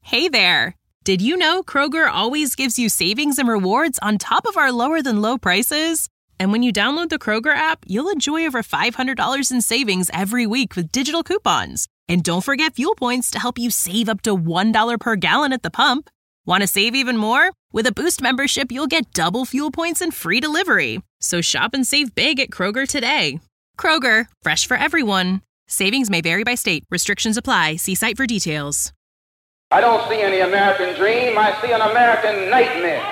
Hey there! Did you know Kroger always gives you savings and rewards on top of our lower-than-low prices? And when you download the Kroger app, you'll enjoy over $500 in savings every week with digital coupons. And don't forget fuel points to help you save up to $1 per gallon at the pump. Want to save even more? With a Boost membership, you'll get double fuel points and free delivery. So shop and save big at Kroger today. Kroger, fresh for everyone. Savings may vary by state. Restrictions apply. See site for details. I don't see any American dream. I see an American nightmare.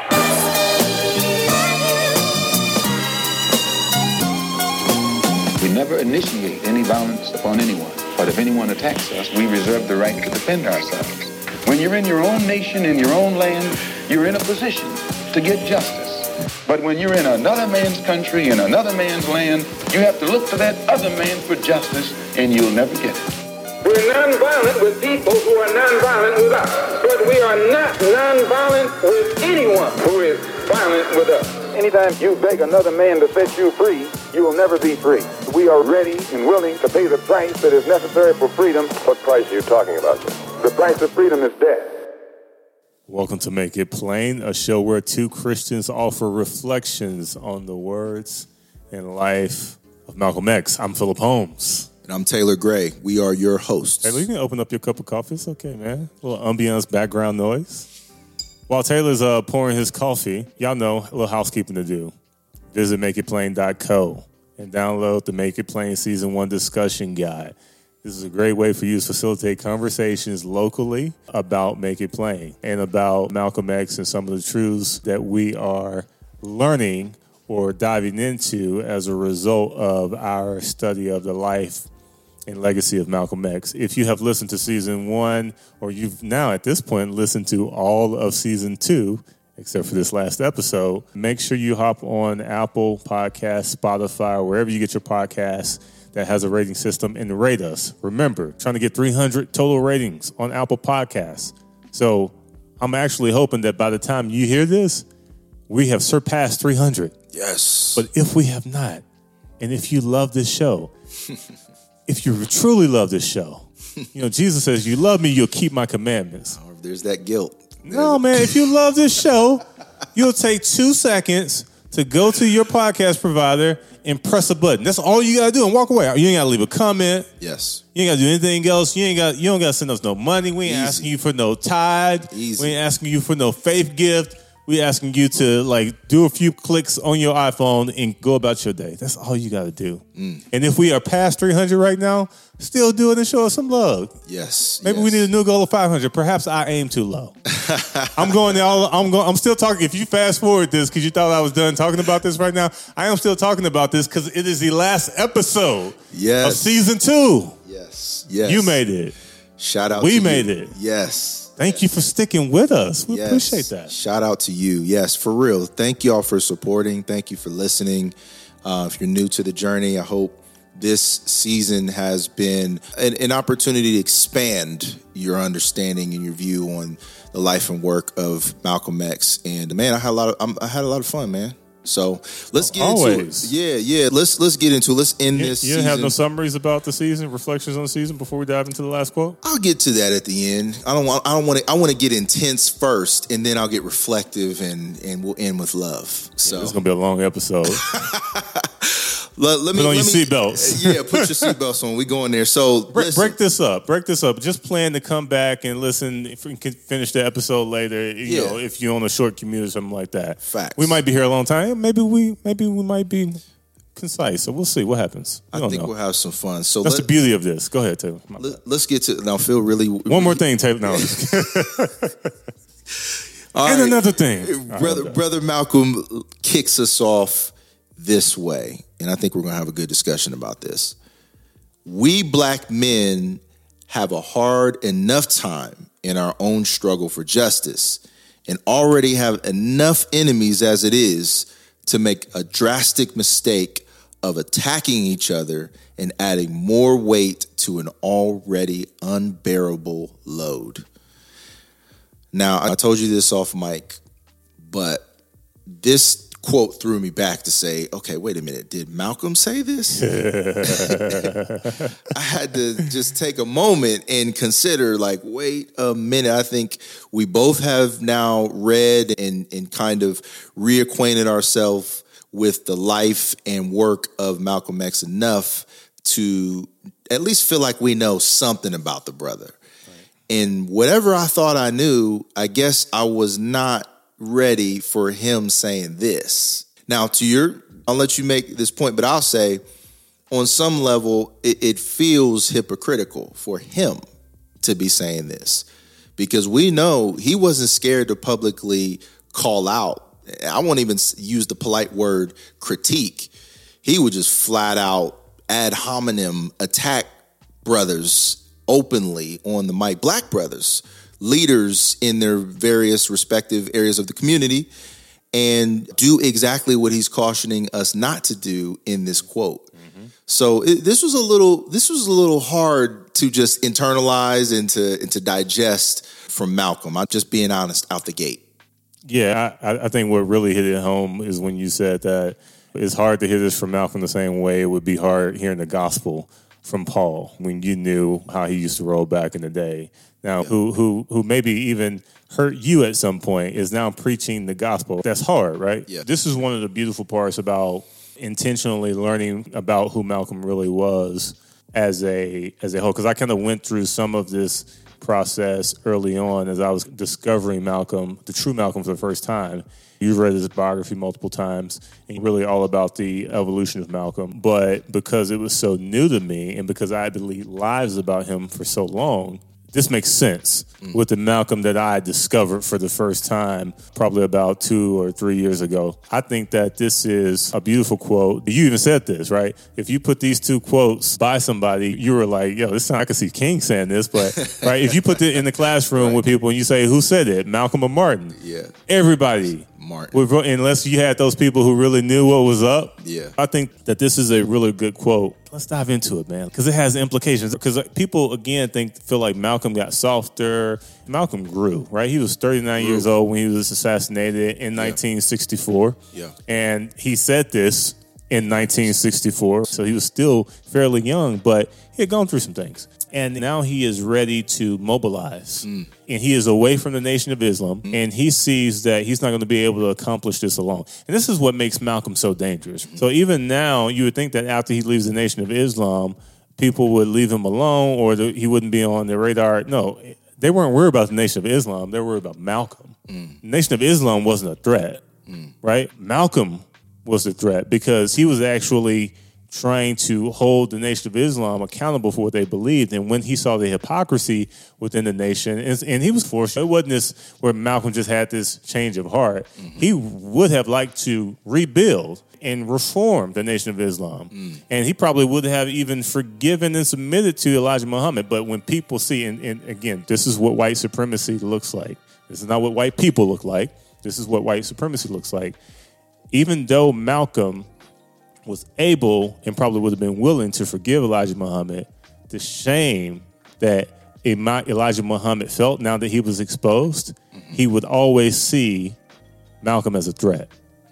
We never initiate any violence upon anyone. But if anyone attacks us, we reserve the right to defend ourselves. When you're in your own nation, in your own land, you're in a position to get justice. But when you're in another man's country, in another man's land, you have to look to that other man for justice, and you'll never get it. We're nonviolent with people who are nonviolent with us. But we are not nonviolent with anyone who is violent with us. Anytime you beg another man to set you free, you will never be free. We are ready and willing to pay the price that is necessary for freedom. What price are you talking about, sir? The price of freedom is death. Welcome to Make It Plain, a show where two Christians offer reflections on the words and life of Malcolm X. I'm Philip Holmes. And I'm Taylor Gray. We are your hosts. Taylor, you can open up your cup of coffee. It's okay, man. A little ambiance background noise. While Taylor's pouring his coffee, y'all know a little housekeeping to do. Visit makeitplain.co and download the Make It Plain Season 1 discussion guide. This is a great way for you to facilitate conversations locally about Make It Plain and about Malcolm X and some of the truths that we are learning or diving into as a result of our study of the life and legacy of Malcolm X. If you have listened to Season 1, or you've now at this point listened to all of Season 2, except for this last episode, make sure you hop on Apple Podcasts, Spotify, or wherever you get your podcasts that has a rating system and rate us. Remember, trying to get 300 total ratings on Apple Podcasts. So I'm actually hoping that by the time you hear this, we have surpassed 300. Yes. But if we have not, and if you love this show, if you truly love this show, you know, Jesus says, you love me, you'll keep my commandments. Oh, there's that guilt. No, man, if you love this show, you'll take 2 seconds to go to your podcast provider and press a button. That's all you gotta do and walk away. You ain't gotta leave a comment. Yes. You ain't gotta do anything else. You don't gotta send us no money. We ain't Easy. asking you for no tithe. Easy. We ain't asking you for no faith gift. We asking you to do a few clicks on your iPhone and go about your day. That's all you got to do. And if we are past 300 right now, still do it and show us some love. Yes. Maybe we need a new goal of 500. Perhaps I aim too low. I'm still talking. If you fast forward this because you thought I was done talking about this right now, I am still talking about this because it is the last episode of Season 2. Yes. Yes. You made it. Shout out. We made it. Yes. Thank you for sticking with us. We appreciate that. Shout out to you. Yes, for real. Thank y'all for supporting. Thank you for listening. If you're new to the journey, I hope this season has been an opportunity to expand your understanding and your view on the life and work of Malcolm X. And man, I had a lot of fun, man. So let's get into it. Yeah. Let's get into it. Let's end this season. You have no summaries about the season, reflections on the season before we dive into the last quote? I'll get to that at the end. I want to get intense first, and then I'll get reflective, and we'll end with love. So it's gonna be a long episode. Put on your seatbelts. Yeah, put your seatbelts on. We going there. So break this up. Just plan to come back and listen. If we can finish the episode later, you know, if you're on a short commute or something like that. Facts. We might be here a long time. Maybe we might be concise. So we'll see what happens. I think we'll have some fun. So that's the beauty of this. Go ahead, Taylor. Let's get to now. Phil, really. One more thing, Taylor. No. And another thing, Brother Malcolm kicks us off this way, and I think we're going to have a good discussion about this. We black men have a hard enough time in our own struggle for justice and already have enough enemies as it is to make a drastic mistake of attacking each other and adding more weight to an already unbearable load. Now, I told you this off mic, but this quote threw me back to say, okay, wait a minute, did Malcolm say this? I had to just take a moment and consider, like, wait a minute. I think we both have now read and kind of reacquainted ourselves with the life and work of Malcolm X enough to at least feel like we know something about the brother. And whatever I thought I knew, I guess I was not ready for him saying this. Now, I'll let you make this point, but I'll say on some level, it feels hypocritical for him to be saying this, because we know he wasn't scared to publicly call out. I won't even use the polite word critique. He would just flat out ad hominem attack brothers openly on the mic, black brothers, leaders in their various respective areas of the community, and do exactly what he's cautioning us not to do in this quote. Mm-hmm. So this was a little hard to just internalize and to digest from Malcolm. I'm just being honest out the gate. Yeah, I think what really hit it home is when you said that it's hard to hear this from Malcolm the same way it would be hard hearing the gospel from Paul when you knew how he used to roll back in the day. Now, who maybe even hurt you at some point is now preaching the gospel. That's hard, right? Yeah. This is one of the beautiful parts about intentionally learning about who Malcolm really was as a whole. Because I kind of went through some of this process early on as I was discovering Malcolm, the true Malcolm, for the first time. You've read his biography multiple times, and really all about the evolution of Malcolm. But because it was so new to me, and because I had to lead lives about him for so long, this makes sense with the Malcolm that I discovered for the first time probably about 2 or 3 years ago. I think that this is a beautiful quote. You even said this, right? If you put these two quotes by somebody, you were like, yo, this time I can see King saying this, but right? If you put it in the classroom with people and you say, who said it? Malcolm or Martin? Yeah. Everybody. Martin. Unless you had those people who really knew what was up. Yeah. I think that this is a really good quote. Let's dive into it, man, because it has implications. Because people, again, feel like Malcolm got softer. Malcolm grew, right? He was 39 years old when he was assassinated in 1964. Yeah. And he said this in 1964, so he was still fairly young, but he had gone through some things. And now he is ready to mobilize. And he is away from the Nation of Islam, and he sees that he's not going to be able to accomplish this alone. And this is what makes Malcolm so dangerous. So even now, you would think that after he leaves the Nation of Islam, people would leave him alone or he wouldn't be on their radar. No, they weren't worried about the Nation of Islam. They were worried about Malcolm. The Nation of Islam wasn't a threat, right? Malcolm was the threat because he was actually trying to hold the Nation of Islam accountable for what they believed. And when he saw the hypocrisy within the nation, and he was forced, it wasn't this where Malcolm just had this change of heart. He would have liked to rebuild and reform the Nation of Islam. And he probably would have even forgiven and submitted to Elijah Muhammad. But when people see, and again, this is what white supremacy looks like. This is not what white people look like. This is what white supremacy looks like. Even though Malcolm was able and probably would have been willing to forgive Elijah Muhammad, the shame that Elijah Muhammad felt now that he was exposed, he would always see Malcolm as a threat.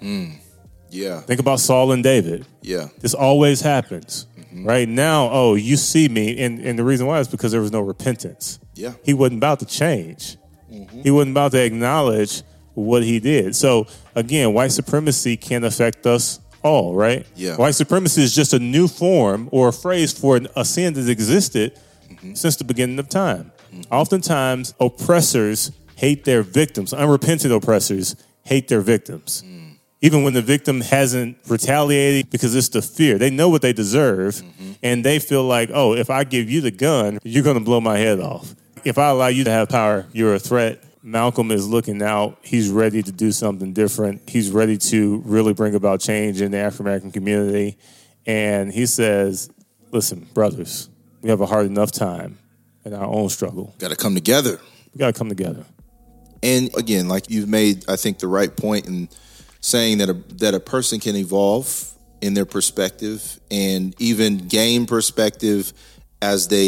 Yeah. Think about Saul and David. Yeah. This always happens. Right now, you see me, and the reason why is because there was no repentance. Yeah. He wasn't about to change. He wasn't about to acknowledge what he did. So again, white supremacy can affect us all, right? Yeah. White supremacy is just a new form or a phrase for a sin that existed since the beginning of time. Oftentimes, oppressors hate their victims. Unrepentant oppressors hate their victims. Even when the victim hasn't retaliated, because it's the fear. They know what they deserve, and they feel like, oh, if I give you the gun, you're going to blow my head off. If I allow you to have power, you're a threat. Malcolm is looking out. He's ready to do something different. He's ready to really bring about change in the African-American community. And he says, listen, brothers, we have a hard enough time in our own struggle. Got to come together. We got to come together. And again, like you've made, I think, the right point in saying that a person can evolve in their perspective and even gain perspective as they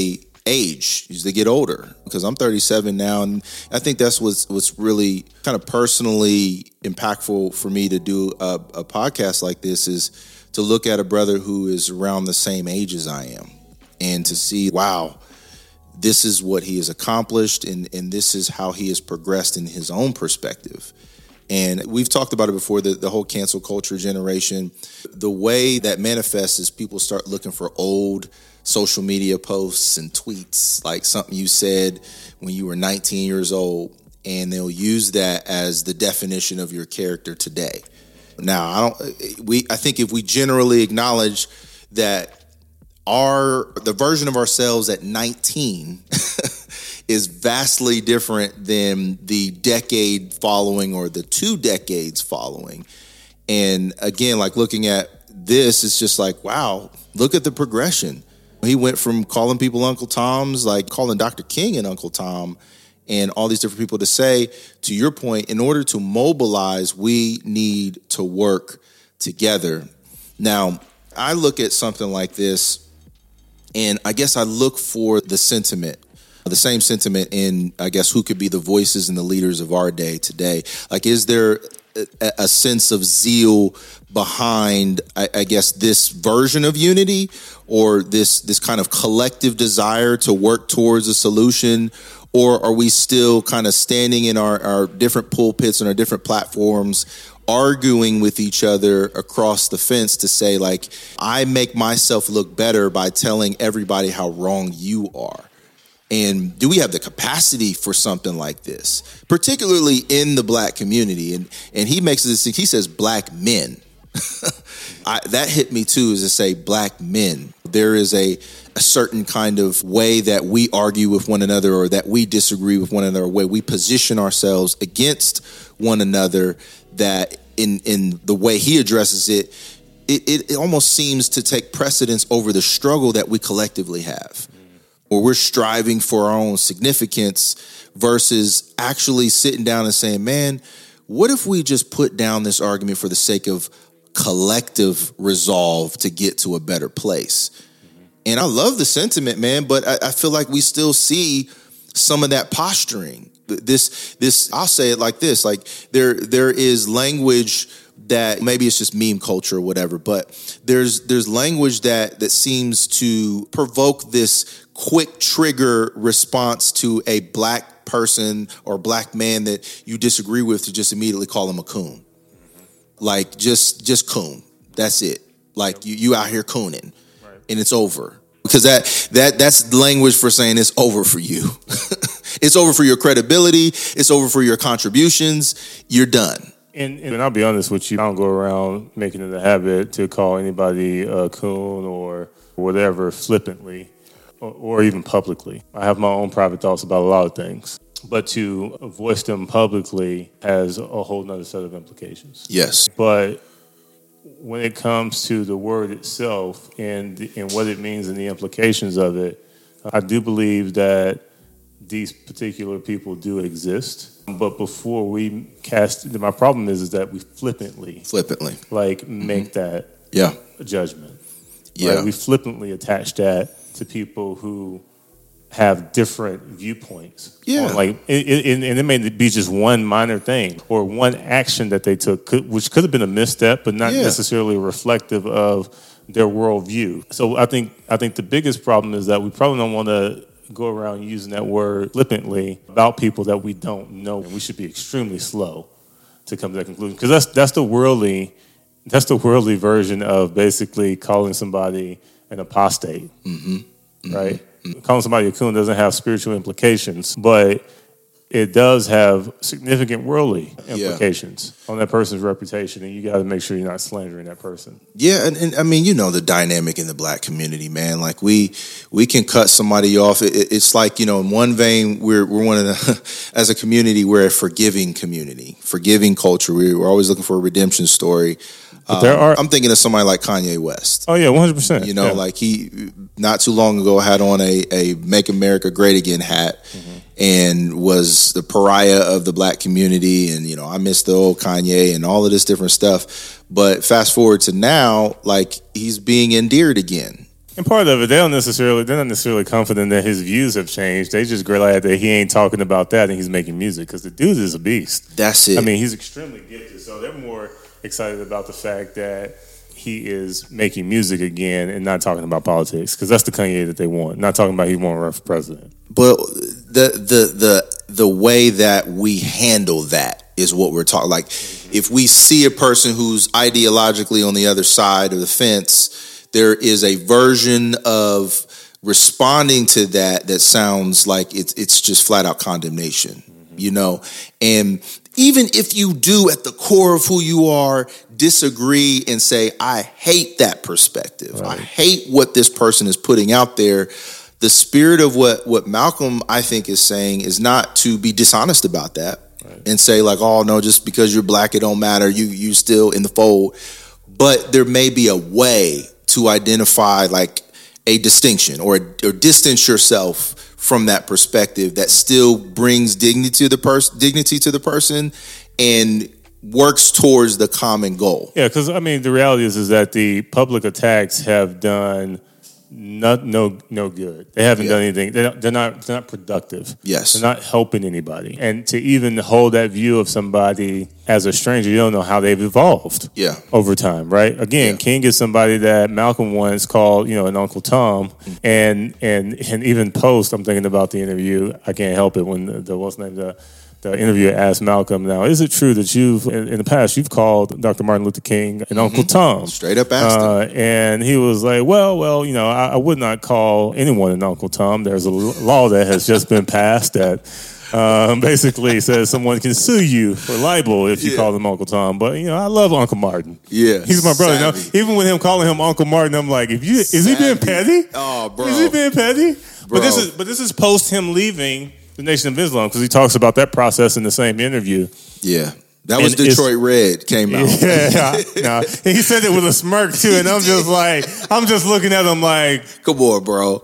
age as they get older, because I'm 37 now, and I think that's what's really kind of personally impactful for me to do a podcast like this, is to look at a brother who is around the same age as I am, and to see, wow, this is what he has accomplished, and this is how he has progressed in his own perspective. And we've talked about it before, the whole cancel culture generation. The way that manifests is people start looking for old social media posts and tweets, like something you said when you were 19 years old, and they'll use that as the definition of your character today. Now, I think if we generally acknowledge that the version of ourselves at 19 is vastly different than the decade following or the 2 decades following. And again, like looking at this, it's just like, wow, look at the progression. He went from calling people Uncle Toms, like calling Dr. King an Uncle Tom, and all these different people, to say, to your point, in order to mobilize, we need to work together. Now, I look at something like this, and I guess I look for the sentiment, the same sentiment in, I guess, who could be the voices and the leaders of our day today. Like, is there a sense of zeal behind, I guess, this version of unity, or this kind of collective desire to work towards a solution? Or are we still kind of standing in our different pulpits and our different platforms, arguing with each other across the fence to say, like, I make myself look better by telling everybody how wrong you are? And do we have the capacity for something like this, particularly in the black community? And he makes this thing, he says black men. That hit me too, is to say black men. There is a certain kind of way that we argue with one another, or that we disagree with one another, a way we position ourselves against one another, that in the way he addresses it, it almost seems to take precedence over the struggle that we collectively have, or we're striving for our own significance versus actually sitting down and saying, man, what if we just put down this argument for the sake of collective resolve to get to a better place? And I love the sentiment, man, but I feel like we still see some of that posturing. This, I'll say it like this, like there is language that maybe it's just meme culture or whatever, but there's language that seems to provoke this quick trigger response to a black person or black man that you disagree with, to just immediately call him a coon. Like just coon. That's it. Like you out here cooning, right, and it's over. Because that's language for saying it's over for you. It's over for your credibility. It's over for your contributions. You're done. And I'll be honest with you, I don't go around making it a habit to call anybody a coon or whatever flippantly, or even publicly. I have my own private thoughts about a lot of things. But to voice them publicly has a whole nother set of implications. Yes. But when it comes to the word itself and what it means and the implications of it, I do believe that these particular people do exist. But before we my problem is that we flippantly like make that judgment. Yeah. Right? We flippantly attach that to people who have different viewpoints. Yeah. And it may be just one minor thing or one action that they took, which could have been a misstep, but not necessarily reflective of their worldview. So I think the biggest problem is that we probably don't want to go around using that word flippantly about people that we don't know. We should be extremely slow to come to that conclusion, because that's the worldly version of basically calling somebody an apostate, right? Calling somebody a coon doesn't have spiritual implications, but it does have significant worldly implications on that person's reputation, and you got to make sure you're not slandering that person. Yeah, and I mean, you know, the dynamic in the black community, man. Like we can cut somebody off. It's like, you know, in one vein, we're one of the, as a community, we're a forgiving community, forgiving culture. We're always looking for a redemption story. But I'm thinking of somebody like Kanye West. Oh yeah, 100%. You know, like he not too long ago had on a "Make America Great Again" hat, and was the pariah of the black community. And you know, I miss the old Kanye and all of this different stuff. But fast forward to now, like he's being endeared again. And part of it, they're not necessarily confident that his views have changed. They just glad that he ain't talking about that and he's making music because the dude is a beast. That's it. I mean, he's extremely gifted. So they're more excited about the fact that he is making music again and not talking about politics because that's the Kanye that they want. Not talking about he won't run for president. But the way that we handle that is what we're talking. Like, if we see a person who's ideologically on the other side of the fence, there is a version of responding to that sounds like it's just flat out condemnation, you know? And even if you do at the core of who you are disagree and say, I hate that perspective. Right. I hate what this person is putting out there. The spirit of what Malcolm, I think, is saying is not to be dishonest about that. Right. And say like, oh no, just because you're black, it don't matter. You still in the fold. But there may be a way to identify like a distinction or distance yourself from that perspective that still brings dignity to the person and works towards the common goal. Yeah, because I mean the reality is that the public attacks have done no good. They haven't done anything. They're not productive. Yes, they're not helping anybody. And to even hold that view of somebody as a stranger, you don't know how they've evolved. Yeah, over time, right? Again, King is somebody that Malcolm once called, an Uncle Tom, and even post. I'm thinking about the interview. I can't help it when the interviewer asked Malcolm, now, is it true that in the past, you've called Dr. Martin Luther King an Uncle Tom? Straight up asked him. And he was like, well, I would not call anyone an Uncle Tom. There's a law that has just been passed that basically says someone can sue you for libel if you call them Uncle Tom. But, I love Uncle Martin. Yeah. He's my brother. Now, even with him calling him Uncle Martin, I'm like, is he being petty? Oh, bro. Is he being petty? Bro. But this is post him leaving the Nation of Islam, because he talks about that process in the same interview. Yeah. That was Detroit Red came out. Yeah. No, he said it with a smirk too, and I'm just looking at him like, come on, bro.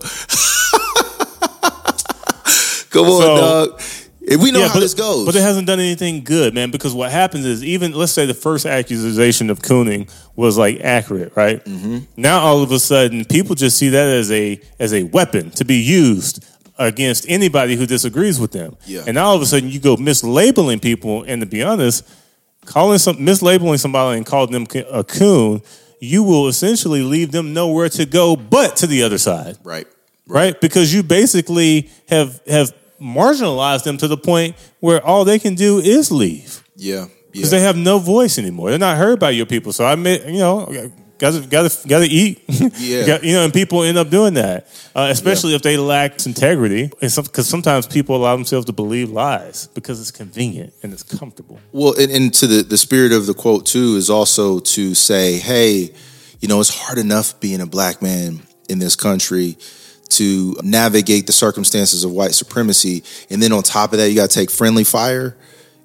Come on, dog. And we know how this goes. But it hasn't done anything good, man, because what happens is even, let's say the first accusation of cooning was like accurate, right? Mm-hmm. Now all of a sudden people just see that as a weapon to be used against anybody who disagrees with them. Yeah. And now all of a sudden you go mislabeling people, and to be honest, mislabeling somebody and calling them a coon, you will essentially leave them nowhere to go but to the other side. Right? Because you basically have marginalized them to the point where all they can do is leave. Yeah. Because they have no voice anymore. They're not heard by your people. So I admit, Gotta eat. Yeah. And people end up doing that, especially if they lack integrity. Because sometimes people allow themselves to believe lies because it's convenient and it's comfortable. Well, and to the spirit of the quote too is also to say, hey, it's hard enough being a black man in this country to navigate the circumstances of white supremacy, and then on top of that, you got to take friendly fire.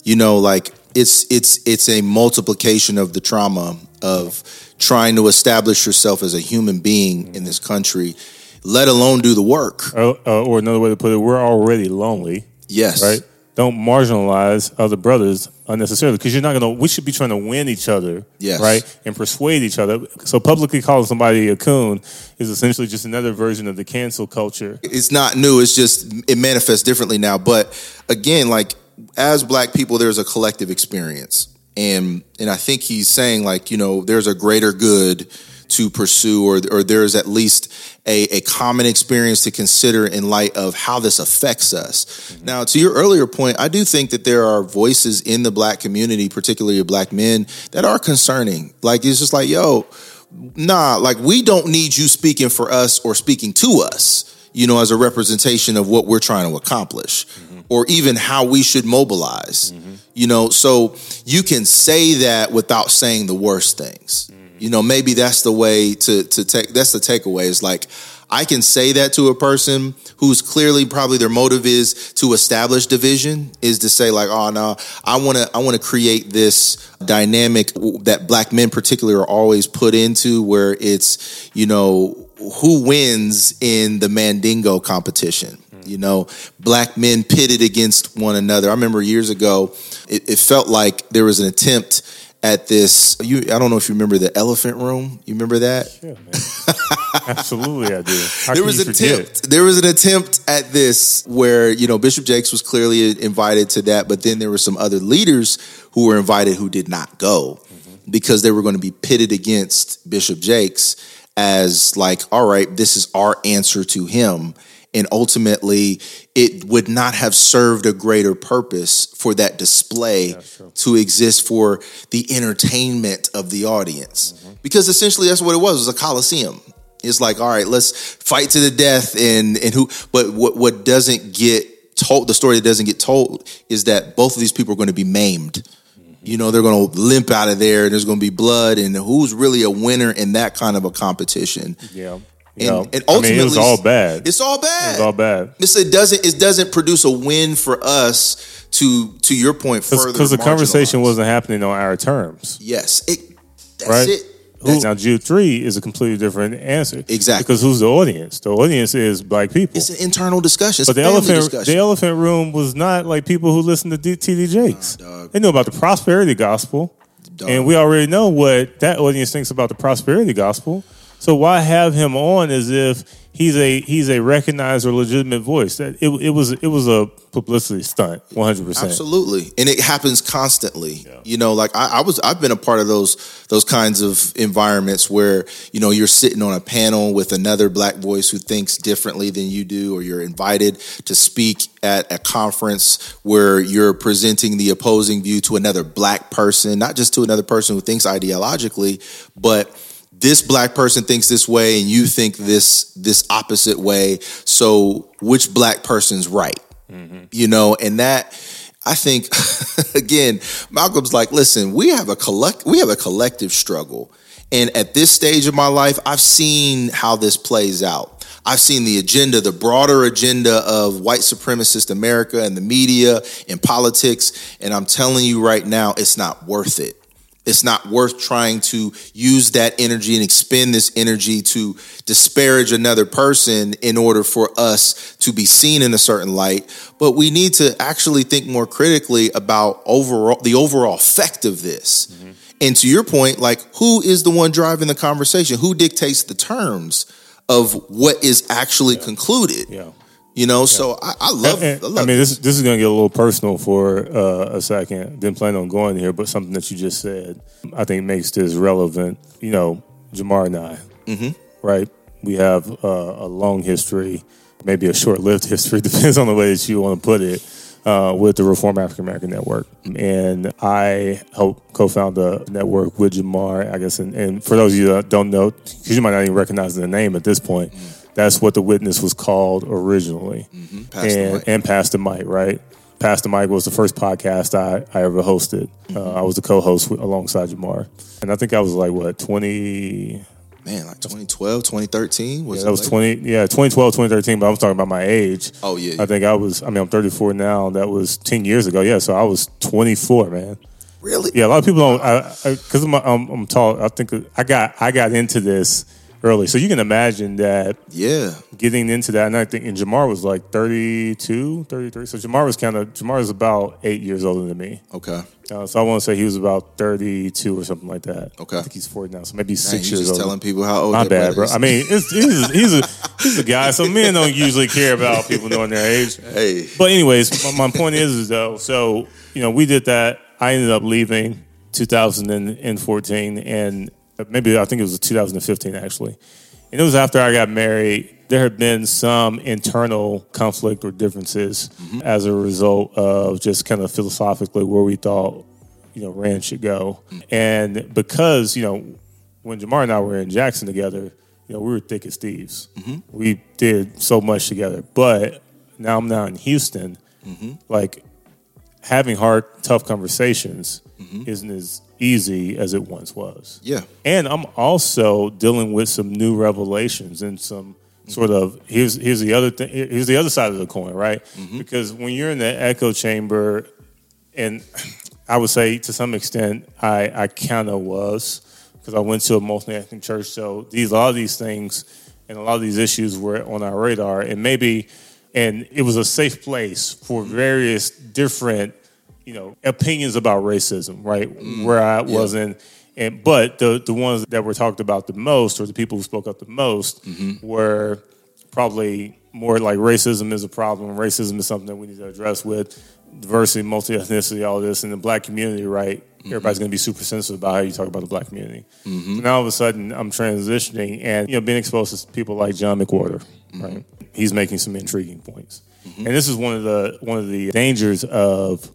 It's a multiplication of the trauma of trying to establish yourself as a human being in this country, let alone do the work. Or another way to put it, we're already lonely. Yes. Right? Don't marginalize other brothers unnecessarily, because we should be trying to win each other. Yes. Right? And persuade each other. So publicly calling somebody a coon is essentially just another version of the cancel culture. It's not new. It's just, it manifests differently now. But again, as black people, there's a collective experience. And I think he's saying there's a greater good to pursue, or there's at least a common experience to consider in light of how this affects us. Mm-hmm. Now, to your earlier point, I do think that there are voices in the black community, particularly black men, that are concerning. It's just we don't need you speaking for us or speaking to us, as a representation of what we're trying to accomplish. Mm-hmm. Or even how we should mobilize, so you can say that without saying the worst things. Mm-hmm. Maybe that's the way to take, that's the takeaway. It's I can say that to a person who's clearly probably their motive is to establish division, is to say oh no, I want to create this dynamic that black men particularly are always put into, where it's, who wins in the Mandingo competition. Black men pitted against one another. I remember years ago, it felt like there was an attempt at this. I don't know if you remember the Elephant Room. You remember that? Sure, man. Absolutely, I do. There was an attempt at this where, Bishop Jakes was clearly invited to that, but then there were some other leaders who were invited who did not go because they were going to be pitted against Bishop Jakes as like, all right, this is our answer to him. And ultimately, it would not have served a greater purpose for that display to exist for the entertainment of the audience. Because essentially that's what it was a coliseum. It's like, all right, let's fight to the death. But what doesn't get told, the story that doesn't get told is that both of these people are going to be maimed. They're going to limp out of there and there's going to be blood. And who's really a winner in that kind of a competition? Yeah. And ultimately, it was all bad. It's all bad. It was all bad. It doesn't produce a win for us to your point further. Because the conversation wasn't happening on our terms. Yes. That's right? it. Now, Jude 3 is a completely different answer. Exactly. Because who's the audience? The audience is black people. It's an internal discussion. But the elephant room was not like people who listen to T.D. Jakes. They knew about the prosperity gospel. And we already know what that audience thinks about the prosperity gospel. So why have him on as if he's a recognized or legitimate voice? That it was a publicity stunt, 100%. Absolutely, and it happens constantly. Yeah. I've been a part of those kinds of environments where you're sitting on a panel with another black voice who thinks differently than you do, or you're invited to speak at a conference where you're presenting the opposing view to another black person, not just to another person who thinks ideologically, but this black person thinks this way and you think this opposite way. So which black person's right? And that, I think, again, Malcolm's like, listen, we have a collective struggle. And at this stage of my life, I've seen how this plays out. I've seen the broader agenda of white supremacist America and the media and politics. And I'm telling you right now, it's not worth it. It's not worth trying to use that energy and expend this energy to disparage another person in order for us to be seen in a certain light. But we need to actually think more critically about the overall effect of this. And to your point, like, who is the one driving the conversation? Who dictates the terms of what is actually concluded? Yeah. So I love this is going to get a little personal for a second. Didn't plan on going here, but something that you just said, I think makes this relevant. Jamar and I, right? We have a long history, maybe a short-lived history, depends on the way that you want to put it, with the Reform African American Network. And I helped co-found the network with Jamar, I guess. And for those of you that don't know, because you might not even recognize the name at this point, that's what The Witness was called originally. And Pastor Mike, right? Pastor Mike was the first podcast I ever hosted. I was the co-host alongside Jamar. And I think I was like, 2012, 2013? Was that was 2012, 2013, but I'm talking about my age. Oh, yeah. I think I'm 34 now. That was 10 years ago. Yeah, so I was 24, man. Really? Yeah, a lot of people don't, because I'm tall, I think I got into this early. So you can imagine that getting into that. And I think Jamar was like 32, 33. So Jamar is about 8 years older than me. Okay. So I want to say he was about 32 or something like that. Okay. I think he's 40 now. So maybe 6 years just old. Telling people how old My their bad, bro. is. I mean, he's a guy. So men don't usually care about people knowing their age. Hey. But anyways, my point is though, so, we did that. I ended up leaving 2014 and maybe I think it was 2015 actually. And it was after I got married. There had been some internal conflict or differences as a result of just kind of philosophically where we thought, Rand should go. And because, when Jamar and I were in Jackson together, we were thick as thieves. We did so much together. But now I'm in Houston, like having hard, tough conversations isn't as easy as it once was. Yeah. And I'm also dealing with some new revelations and some sort of here's the other thing. Here's the other side of the coin, right? Because when you're in the echo chamber, and I would say to some extent I kind of was, because I went to a multi-ethnic church. So a lot of these things and a lot of these issues were on our radar, and it was a safe place for various different opinions about racism, right? Where I wasn't. But the ones that were talked about the most, or the people who spoke up the most, were probably more like racism is a problem. Racism is something that we need to address with diversity, multi-ethnicity, all this. In the black community, right, everybody's going to be super sensitive about how you talk about the black community. So now all of a sudden I'm transitioning and being exposed to people like John McWhorter, right? He's making some intriguing points. And this is one of the dangers of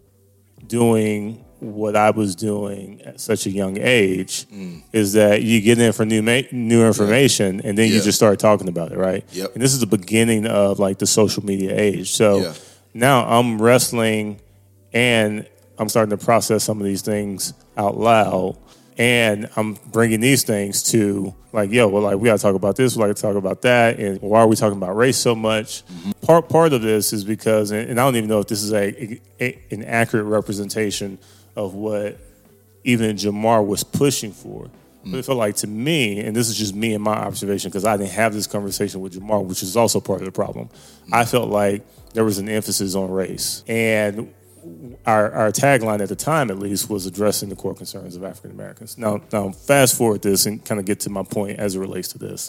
doing what I was doing at such a young age, is that you get in for new information and then you just start talking about it, right? Yep. And this is the beginning of like the social media age. So now I'm wrestling and I'm starting to process some of these things out loud, and I'm bringing these things to like, we got to talk about this, we got to talk about that, and why are we talking about race so much? Part of this is because, and I don't even know if this is an accurate representation of what even Jamar was pushing for. But it felt like to me, and this is just me and my observation, because I didn't have this conversation with Jamar, which is also part of the problem. I felt like there was an emphasis on race. And our tagline at the time, at least, was addressing the core concerns of African Americans. Now, fast forward this and kind of get to my point as it relates to this.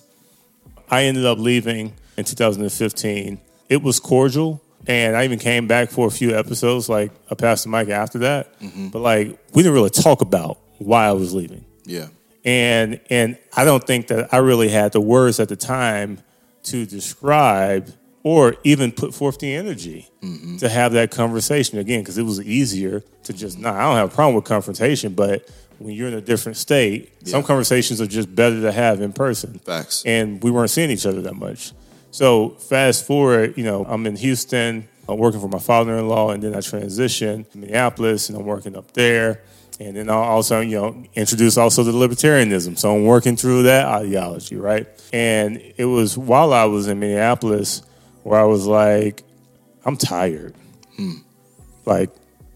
I ended up leaving in 2015. It was cordial. And I even came back for a few episodes, like I passed the mic after that. But like, we didn't really talk about why I was leaving. Yeah. And I don't think that I really had the words at the time to describe or even put forth the energy to have that conversation again, because it was easier to just, I don't have a problem with confrontation, but when you're in a different state, some conversations are just better to have in person. Facts. And we weren't seeing each other that much. So fast forward, I'm in Houston, I'm working for my father-in-law, and then I transitioned to Minneapolis, and I'm working up there. And then I'll also, introduce also the libertarianism. So I'm working through that ideology, right? And it was while I was in Minneapolis where I was like, I'm tired. Like,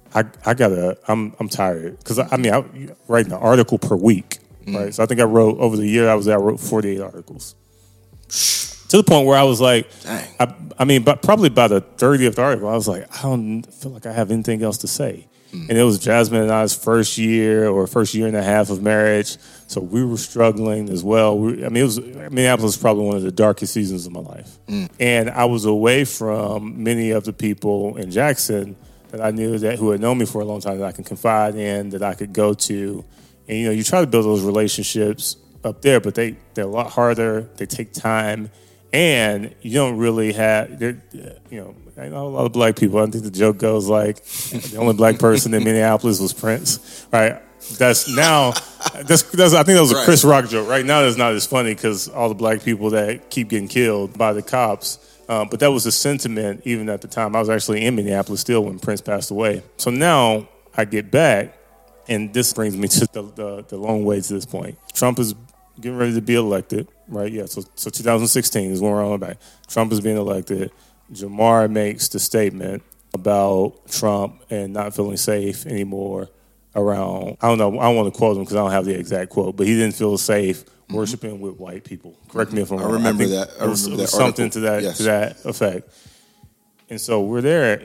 I'm tired. Because, I write an article per week, right? So I think I wrote, over the year I wrote 48 articles. To the point where I was like, but probably by the 30th article, I was like, I don't feel like I have anything else to say. And it was Jasmine and I's first year and a half of marriage. So we were struggling as well. Minneapolis was probably one of the darkest seasons of my life. And I was away from many of the people in Jackson that I knew who had known me for a long time, that I can confide in, that I could go to. And, you try to build those relationships up there, but they're a lot harder. They take time. And you don't really have, I know a lot of black people. I think the joke goes like, the only black person in Minneapolis was Prince, right? I think that was a Chris Rock joke. Right now, it's not as funny because all the black people that keep getting killed by the cops. But that was a sentiment even at the time. I was actually in Minneapolis still when Prince passed away. So now I get back, and this brings me to the long way to this point. Trump is getting ready to be elected, right? Yeah, so 2016 is when we're on back. Trump is being elected. Jamar makes the statement about Trump and not feeling safe anymore around, I don't know, I don't want to quote him because I don't have the exact quote, but he didn't feel safe worshiping with white people. Correct me if I'm wrong. I remember that. It was something to that effect. And so we're there,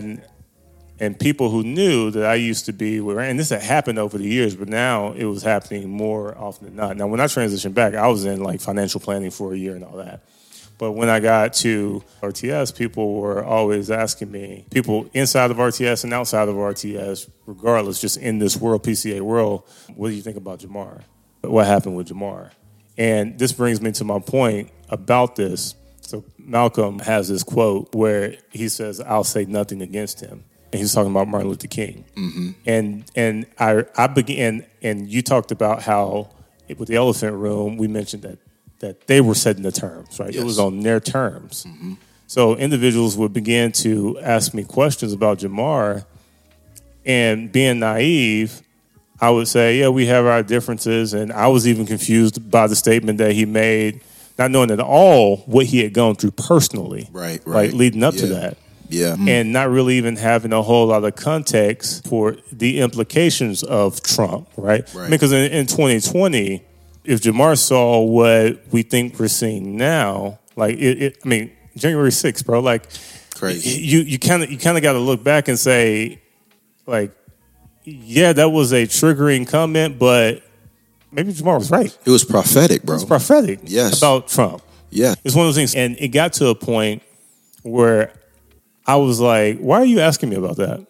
and people who knew that I used to be where, and this had happened over the years, but now it was happening more often than not. Now, when I transitioned back, I was in like financial planning for a year and all that. But when I got to RTS, people were always asking me, people inside of RTS and outside of RTS, regardless, just in this world, PCA world, what do you think about Jamar? What happened with Jamar? And this brings me to my point about this. So Malcolm has this quote where he says, "I'll say nothing against him." And he's talking about Martin Luther King. And I began, and you talked about how with the Elephant Room, we mentioned that they were setting the terms, right? Yes. It was on their terms. So individuals would begin to ask me questions about Jamar, and being naive, I would say, yeah, we have our differences. And I was even confused by the statement that he made, not knowing at all what he had gone through personally, right. Leading up to that. Yeah. And not really even having a whole lot of context for the implications of Trump, right? Because in 2020, if Jamar saw what we think we're seeing now, like January 6th, bro, like crazy. You kind of got to look back and say, like, yeah, that was a triggering comment, but maybe Jamar was right. It was prophetic, bro. It was prophetic. Yes. About Trump. Yeah. It's one of those things. And it got to a point where I was like, why are you asking me about that?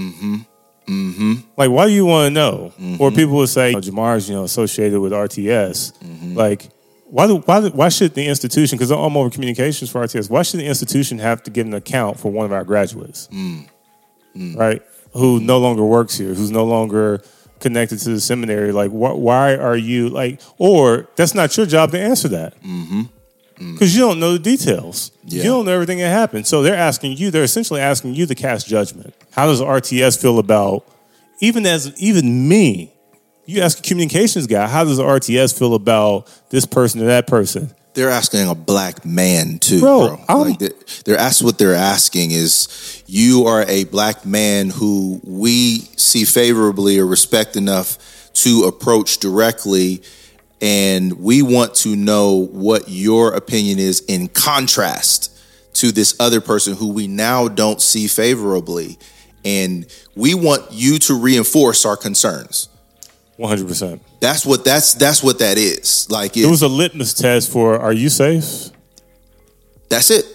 Like, why do you want to know? Or people would say, Jamar's, associated with RTS. Like, why should the institution, because I'm over communications for RTS, why should the institution have to give an account for one of our graduates? Right? Who no longer works here, who's no longer connected to the seminary. Like, why are you, like, or that's not your job to answer that. Because you don't know the details. Yeah. You don't know everything that happened. So they're essentially asking you to cast judgment. How does RTS feel about, even me, you ask a communications guy, how does the RTS feel about this person or that person? They're asking a black man too, Bro. Like they're asked what they're asking is, you are a black man who we see favorably or respect enough to approach directly, and we want to know what your opinion is in contrast to this other person who we now don't see favorably, and we want you to reinforce our concerns. 100%. That's what that is. Like it was a litmus test for, are you safe? That's it.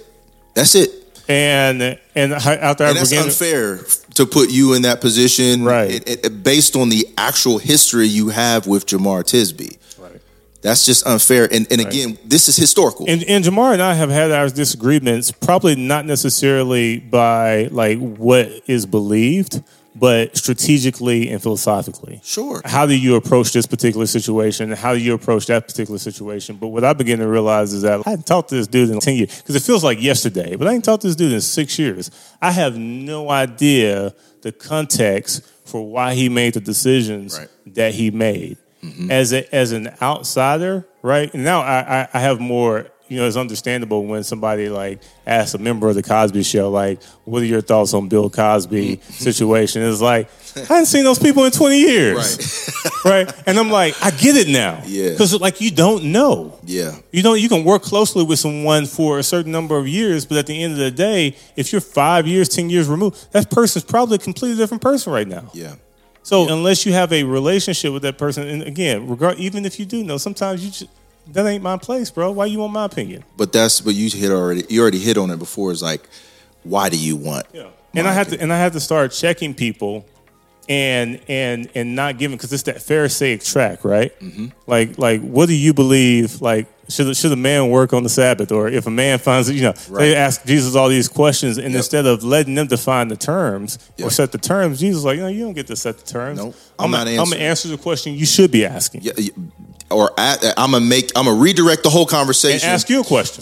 And out there, and that's unfair to put you in that position, right? Based on the actual history you have with Jemar Tisby. Right. That's just unfair. And again, this is historical. And Jamar and I have had our disagreements, probably not necessarily by like what is believed, but strategically and philosophically. Sure. How do you approach this particular situation? How do you approach that particular situation? But what I begin to realize is that I hadn't talked to this dude in 10 years, because it feels like yesterday, but I ain't talked to this dude in 6 years. I have no idea the context for why he made the decisions that he made. As an outsider, right? And now I have more, it's understandable when somebody like asks a member of the Cosby Show, like, what are your thoughts on Bill Cosby situation? It's like, I hadn't seen those people in 20 years. Right? And I'm like, I get it now. Yeah. Because like, you don't know. Yeah. You can work closely with someone for a certain number of years, but at the end of the day, if you're 5 years, 10 years removed, that person's probably a completely different person right now. Yeah. So unless you have a relationship with that person, and again, even if you do know, sometimes that ain't my place, bro. Why you want my opinion? But you already hit on it before. It's like, why do you want? Yeah. And I had to start checking people and not giving, because it's that Pharisaic track, right? Like what do you believe? Like, should a man work on the Sabbath? Or if a man finds it, they ask Jesus all these questions, and instead of letting them define the terms or set the terms, Jesus is like, you don't get to set the terms. Nope. I'm not answering. I'm gonna answer the question you should be asking. Yeah, or I'm gonna redirect the whole conversation and ask you a question.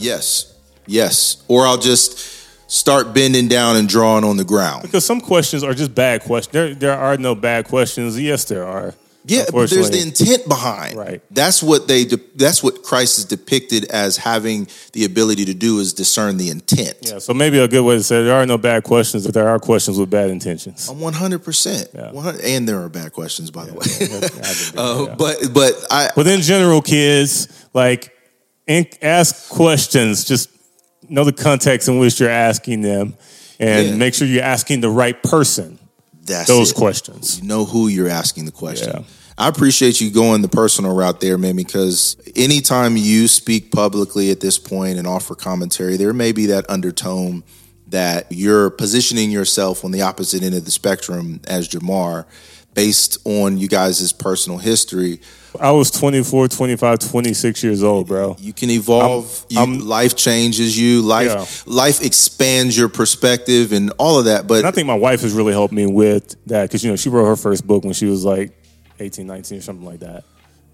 Yes. Or I'll just start bending down and drawing on the ground. Because some questions are just bad questions. There are no bad questions. Yes, there are. Yeah, but there's the intent behind. Right. That's what Christ is depicted as having the ability to do, is discern the intent. Yeah. So maybe a good way to say there are no bad questions, but there are questions with bad intentions. 100%. Yeah. And there are bad questions, by the way. But in general, kids, like, ask questions. Just know the context in which you're asking them, and make sure you're asking the right person. Those questions. You know who you're asking the question. Yeah. I appreciate you going the personal route there, man, because anytime you speak publicly at this point and offer commentary, there may be that undertone that you're positioning yourself on the opposite end of the spectrum as Jamar, based on you guys' personal history. I was 24, 25, 26 years old, bro. You can evolve. Life changes you. Life expands your perspective and all of that. But and I think my wife has really helped me with that, because, she wrote her first book when she was like 18, 19 or something like that.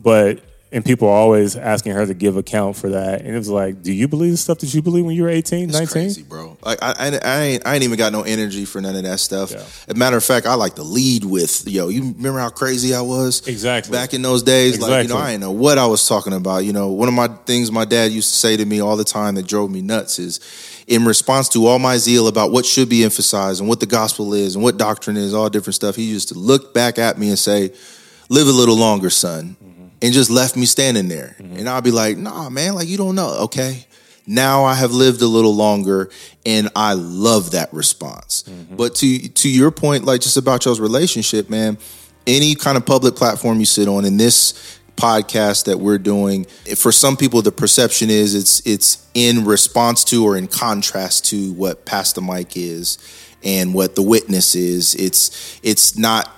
And people are always asking her to give account for that. And it was like, do you believe the stuff that you believe when you were 18, 19? It's crazy, bro. Like, I ain't even got no energy for none of that stuff. Yeah. As a matter of fact, I like to lead with, you remember how crazy I was? Exactly. Back in those days, exactly. I didn't know what I was talking about. One of my things my dad used to say to me all the time that drove me nuts is, in response to all my zeal about what should be emphasized and what the gospel is and what doctrine is, all different stuff, he used to look back at me and say, live a little longer, son. And just left me standing there. And I'll be like, nah, man, like, you don't know. Okay. Now I have lived a little longer, and I love that response. But to your point, like just about y'all's relationship, man, any kind of public platform you sit on, in this podcast that we're doing, for some people the perception is it's in response to or in contrast to what Pastor Mike is and what The Witness is. It's not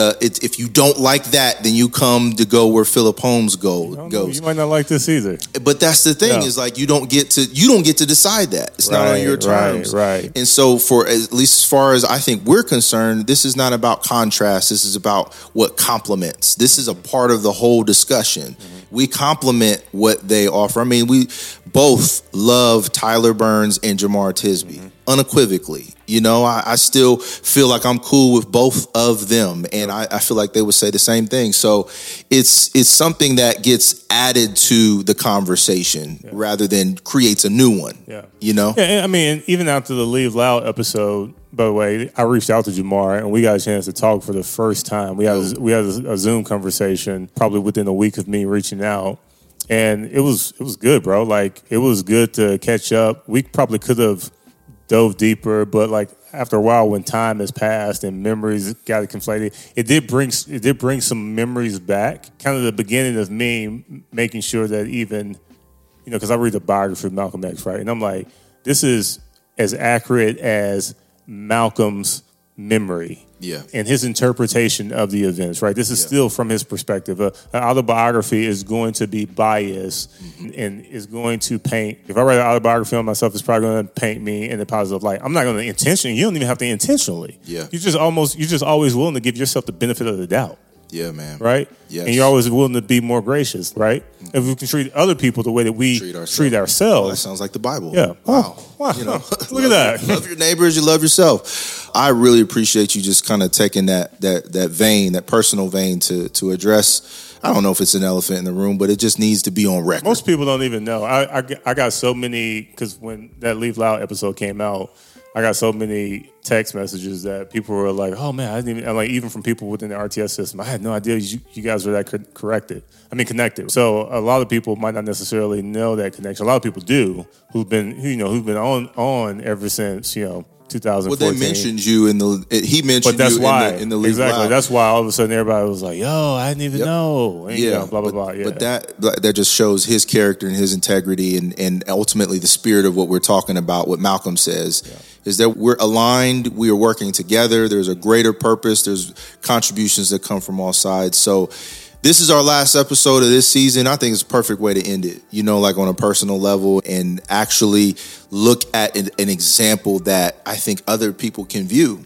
if you don't like that, then you come to go where Philip Holmes goes. You might not like this either. But that's the thing, is like you don't get to decide that. It's not on your terms. Right. And so for at least as far as I think we're concerned, this is not about contrast. This is about what complements. This is a part of the whole discussion. We complement what they offer. I mean, we both love Tyler Burns and Jemar Tisby unequivocally. You know, I still feel like I'm cool with both of them, and I feel like they would say the same thing. So it's something that gets added to the conversation rather than creates a new one. Yeah, you know. Yeah, I mean, even after the Leave Loud episode, by the way, I reached out to Jamar and we got a chance to talk for the first time. We had a Zoom conversation probably within a week of me reaching out. And it was good, bro. Like, it was good to catch up. We probably could have dove deeper, but like after a while, when time has passed and memories got conflated, it did bring some memories back. Kind of the beginning of me making sure that even, you know, because I read the biography of Malcolm X, right? And I'm like, this is as accurate as Malcolm's memory and his interpretation of the events, right? This is still from his perspective. An autobiography is going to be biased and is going to paint. If I write an autobiography on myself, it's probably going to paint me in a positive light. I'm not going to intentionally. You don't even have to intentionally. Yeah. You're just always willing to give yourself the benefit of the doubt. Yeah, man. Right? Yes. And you're always willing to be more gracious, right? If we can treat other people the way that we treat ourselves. Well, that sounds like the Bible. Yeah. Wow. You know, look at that. Love your neighbors, you love yourself. I really appreciate you just kind of taking that vein, that personal vein to address. I don't know if it's an elephant in the room, but it just needs to be on record. Most people don't even know. I got so many, because when that Leave Loud episode came out, I got so many text messages that people were like, "Oh man, I didn't even," like even from people within the RTS system, I had no idea you guys were that connected. So a lot of people might not necessarily know that connection. A lot of people do who've been on ever since 2014. Well, they mentioned you in the. He mentioned you in the Leave exactly. Loud. That's why all of a sudden everybody was like, "Yo, I didn't even know." And, blah blah blah. Yeah. But that just shows his character and his integrity, and ultimately the spirit of what we're talking about. What Malcolm says is that we're aligned. We are working together. There's a greater purpose. There's contributions that come from all sides. So this is our last episode of this season. I think it's a perfect way to end it, like on a personal level, and actually look at an example that I think other people can view,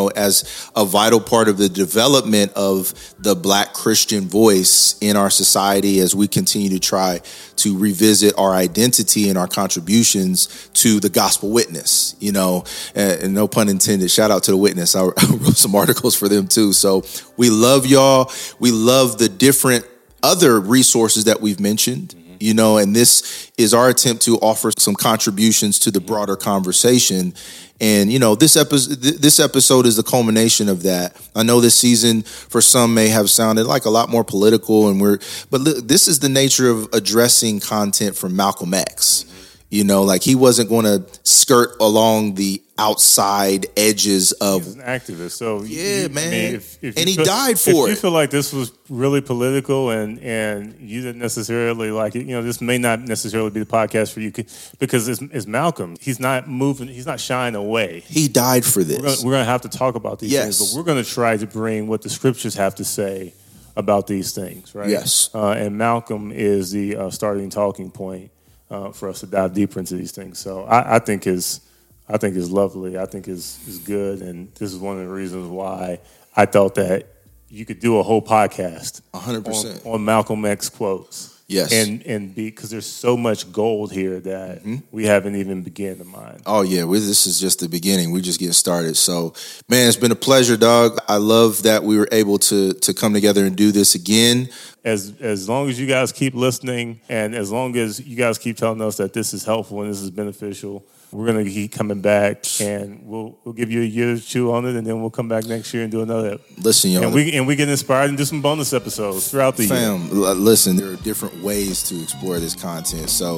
as a vital part of the development of the Black Christian voice in our society as we continue to try to revisit our identity and our contributions to the gospel witness, and no pun intended. Shout out to the Witness. I wrote some articles for them too. So we love y'all. We love the different other resources that we've mentioned. And this is our attempt to offer some contributions to the broader conversation. And, this episode is the culmination of that. I know this season for some may have sounded like a lot more political, but this is the nature of addressing content from Malcolm X. Like he wasn't going to skirt along the outside edges of. He's an activist, so man. He died for it. If you feel like this was really political and you didn't necessarily like it, this may not necessarily be the podcast for you because it's Malcolm. He's not moving. He's not shying away. He died for this. We're going to have to talk about these things, but we're going to try to bring what the scriptures have to say about these things, right? Yes. And Malcolm is the starting talking point for us to dive deeper into these things. So I think is lovely. I think is good, and this is one of the reasons why I thought that you could do a whole podcast 100% on Malcolm X quotes. Yes, and because there's so much gold here that we haven't even begun to mine. Oh yeah, this is just the beginning. We're just getting started. So, man, it's been a pleasure, dog. I love that we were able to come together and do this again. As long as you guys keep listening, and as long as you guys keep telling us that this is helpful and this is beneficial, we're going to keep coming back, and we'll give you a year or two on it, and then we'll come back next year and do another. Listen, y'all. And we get inspired and do some bonus episodes throughout the year. Listen, there are different ways to explore this content. So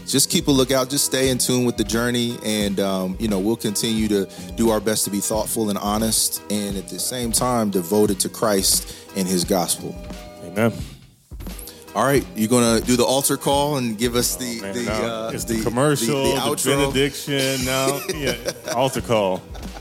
just keep a lookout. Just stay in tune with the journey, and we'll continue to do our best to be thoughtful and honest, and at the same time devoted to Christ and His gospel. Amen. All right, you're gonna do the altar call and give us the commercial, the outro, benediction. Now, altar call.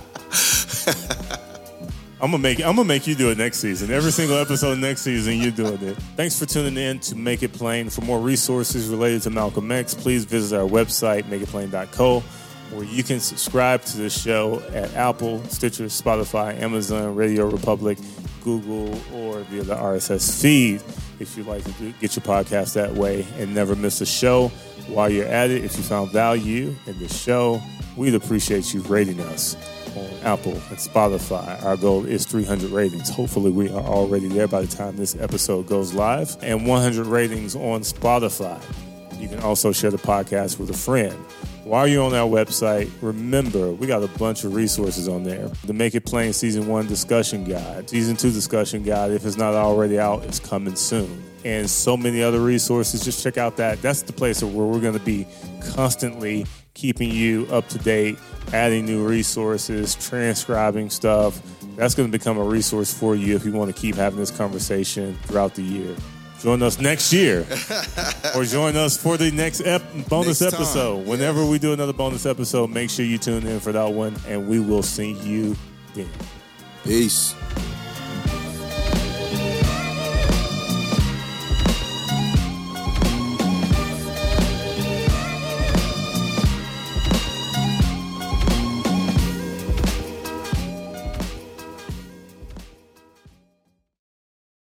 I'm gonna make you do it next season. Every single episode next season, you're doing it. Thanks for tuning in to Make It Plain. For more resources related to Malcolm X, please visit our website, makeitplain.co, where you can subscribe to the show at Apple, Stitcher, Spotify, Amazon, Radio Republic, Google, or via the RSS feed if you'd like to get your podcast that way and never miss a show. While you're at it, if you found value in the show, we'd appreciate you rating us on Apple and Spotify. Our goal is 300 ratings. Hopefully we are already there by the time this episode goes live, and 100 ratings on Spotify. You can also share the podcast with a friend. While you're on our website, remember, we got a bunch of resources on there. The Make It Plain Season 1 discussion guide, Season 2 discussion guide, if it's not already out, it's coming soon. And so many other resources. Just check out that. That's the place where we're going to be constantly keeping you up to date, adding new resources, transcribing stuff. That's going to become a resource for you if you want to keep having this conversation throughout the year. Join us next year or join us for the next bonus episode. Whenever we do another bonus episode, make sure you tune in for that one, and we will see you then. Peace.